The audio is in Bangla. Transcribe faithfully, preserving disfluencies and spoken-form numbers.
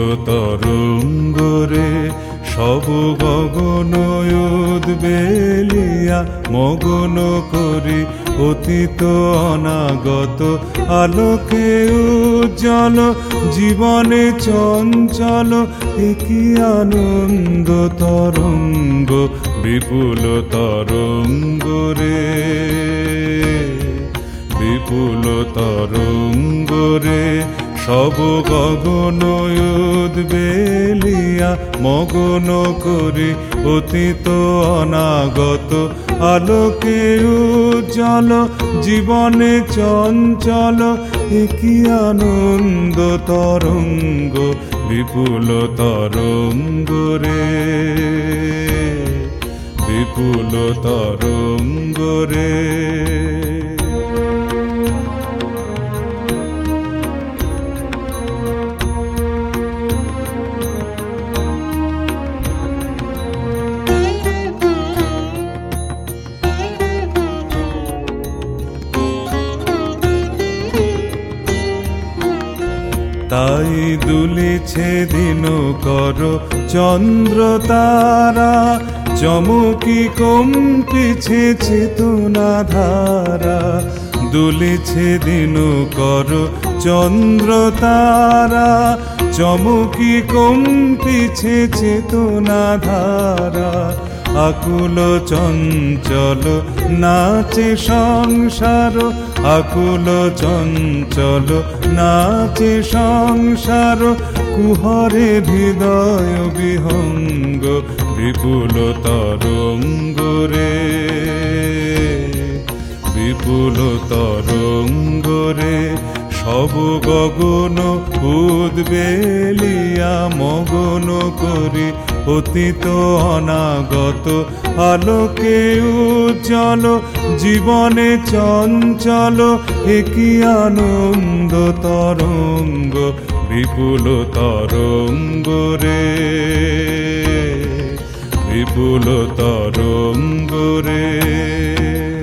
তরঙ্গ রে সব গগন উদ্বেলিয়া মগন করি অতীত অনাগত আলোকে উজ্জ্বল জীবনে চঞ্চল একই আনন্দ তরঙ্গ বিপুল তরঙ্গ রে বিপুল তরঙ্গ রে সব গগন উদ্বেলিয়া মগন করি অতীত অনাগত আলোকে উজ্জ্বল জীবনে চঞ্চল একই আনন্দ তরঙ্গ বিপুল তরঙ্গ রে বিপুল তরঙ্গ রে। তাই দুলিছে দিন কর চন্দ্র তারা চমকি কম্পিছে চেতনা ধারা দুলিছে দিন কর চন্দ্র তারা চমকি কম্পিছে চেতনা ধারা আকুল চঞ্চল নাচে সংসার আকুল চঞ্চল নাচে সংসার কুহরে হৃদয় বিহঙ্গ বিপুল তরঙ্গ রে বিপুল তরঙ্গ রে সব গগন উদ্বেলিয়া মগন করি অতীত অনাগত আলোকে উজ্জ্বল জীবনে চঞ্চল একই আনন্দ তরঙ্গ বিপুল তরঙ্গ রে বিপুল তরঙ্গ রে।